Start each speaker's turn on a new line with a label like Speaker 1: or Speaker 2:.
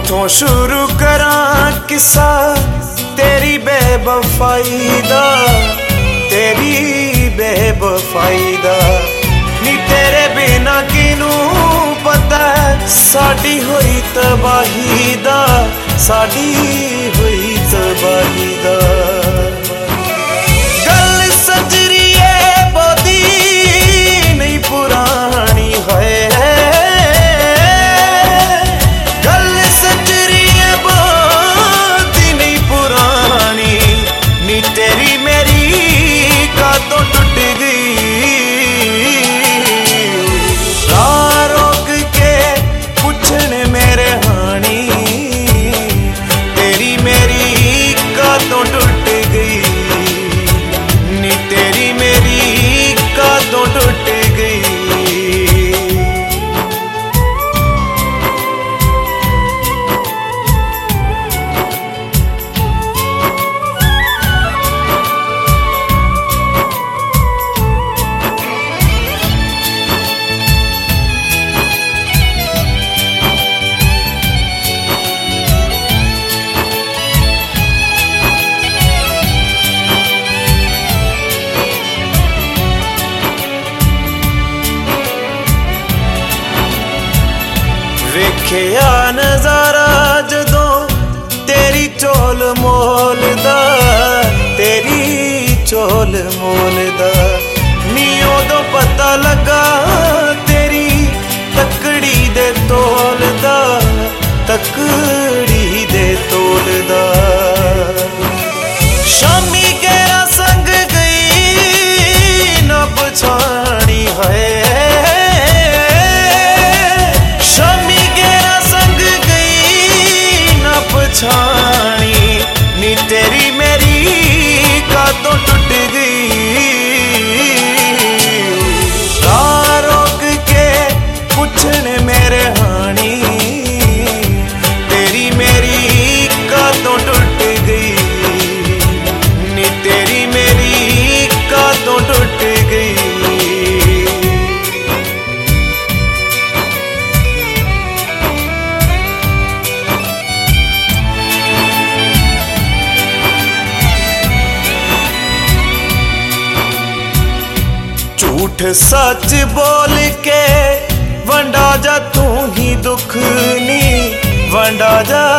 Speaker 1: किथों शुरू करा किस्सा तेरी बेवफाई दा, तेरी बेवफाई दा। नी तेरे बिना किनू पता साडी होई तबाही दा, साडी होई तबाही दा। गल सजरिए बोदी नहीं पुरानी है, गल सजरिए बोदी नहीं पुरानी। नी तेरी मेरी कातों टूट गई, रोक के पूछन मेरे हानी। तेरी मेरी कातों टूट गई, नी तेरी मेरी कातों टूट गई। वेखिया नजारा जदों तेरी चोल मोल दा, तेरी चोल मोल दा। नी उदों पता लगा तेरी तकड़ी दे तोल दा, तकड़ी दे तोल दा। शामी गेरा संग गई न पछाणी है, छानी। नी तेरी मेरी कातों टूट गई, रोक के पूछन मेरे हानी। तेरी मेरी कातों टूट गई, नी तेरी मेरी कातों टूट गई। झूठ सच बोल के वंडा जा तू ही दुख नी, वंडा जा